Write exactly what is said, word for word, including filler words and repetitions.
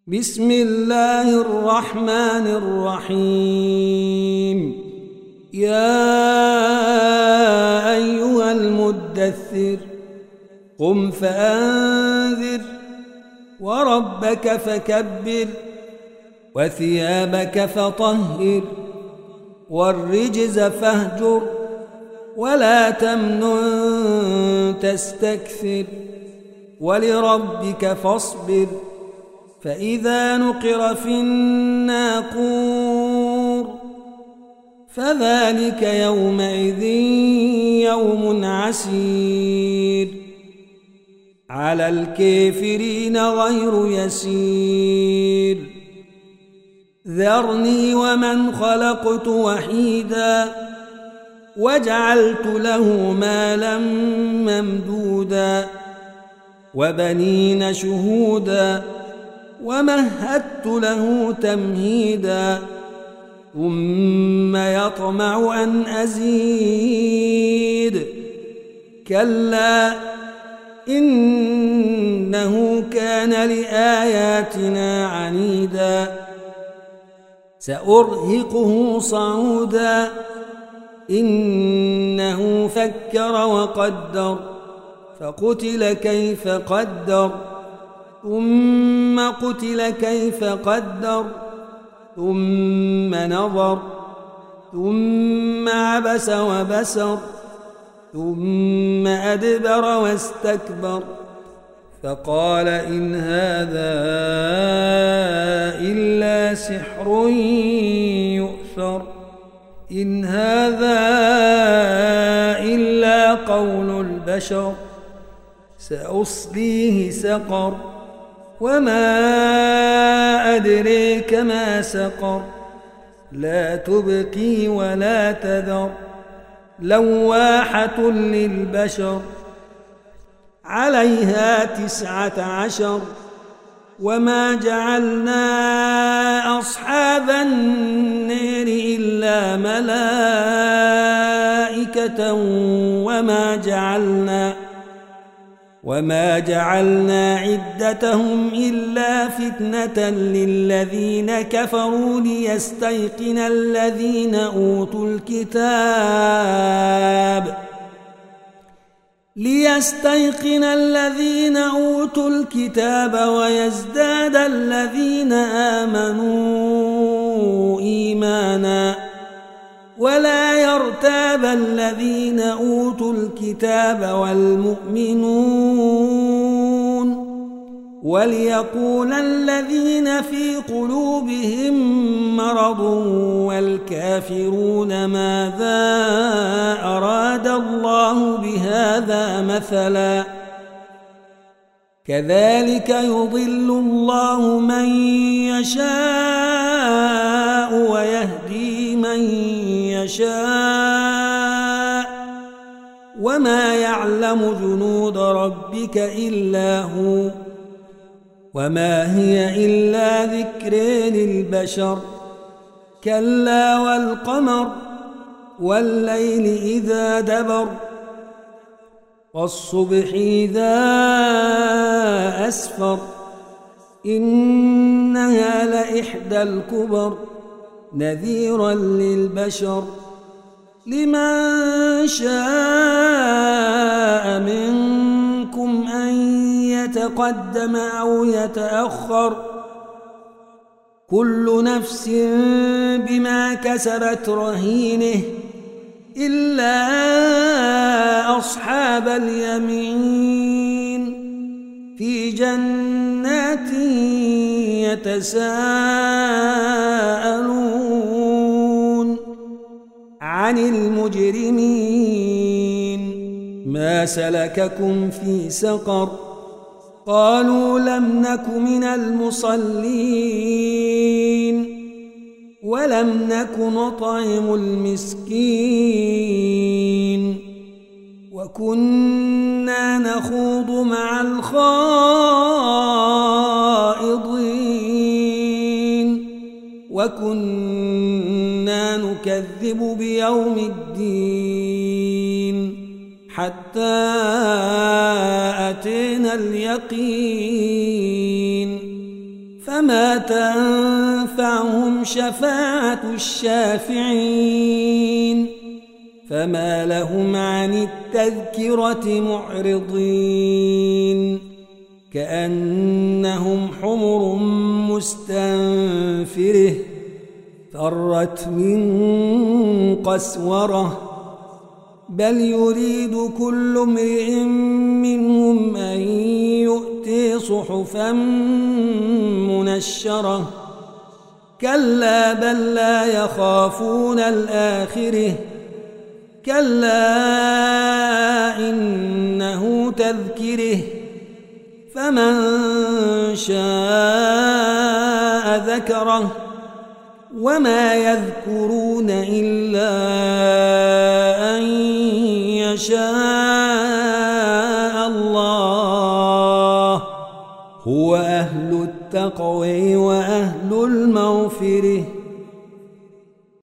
بسم الله الرحمن الرحيم. يا أيها المدثر قم فأنذر وربك فكبر وثيابك فطهر والرجز فاهجر ولا تمنن تستكثر ولربك فاصبر فإذا نقر في الناقور فذلك يومئذ يوم عسير على الكافرين غير يسير. ذرني ومن خلقت وحيدا وجعلت له مالا ممدودا وبنين شهودا ومهدت له تمهيدا ثم يطمع أن أزيد كلا إنه كان لآياتنا عنيدا سأرهقه صعودا إنه فكر وقدر فقتل كيف قدر ثم قتل كيف قدر ثم نظر ثم عبس وبسر ثم أدبر واستكبر فقال إن هذا إلا سحر يؤثر إن هذا إلا قول البشر سأصليه سقر وما أدريك ما سقر لا تبقي ولا تذر لواحة للبشر عليها تسعة عشر وما جعلنا أصحاب النار إلا ملائكة وما جعلنا وما جعلنا عدتهم إلا فتنة للذين كفروا ليستيقن الذين أوتوا الكتاب ليستيقن الذين أوتوا الكتاب ويزداد الذين آمنوا إيمانا ولا يرتاب الذين أوتوا الكتاب والمؤمنون وليقول الذين في قلوبهم مرض والكافرون ماذا أراد الله بهذا مثلا كذلك يضل الله من يشاء ويهدي من يشاء وما يعلم جنود ربك إلا هو وما هي إلا ذكر للبشر كلا والقمر والليل إذا دبر والصبح إذا أسفر إنها لإحدى الكبر نذيرا للبشر لمن شاء منكم أن يتقدم أو يتأخر كل نفس بما كسبت رهينه إلا أصحاب اليمين في جنات يتساءلون عن المجرمين ما سلككم في سقر قالوا لم نك من المصلين ولم نك نطعم المسكين وكنا نخوض مع الخائضين وكنا نكذب بيوم الدين حتى أتينا اليقين فما تنفعهم شفاعة الشافعين فما لهم عن التذكرة معرضين كأنهم حمر مستنفره فرت من قسورة بل يريد كل امرئ منهم أن يؤتي صحفا منشرة كلا بل لا يخافون الآخرة كلا إنه تذكره فمن شاء ذكره وما يذكرون إلا أن يشاء الله هو أهل التقوى وأهل المغفرة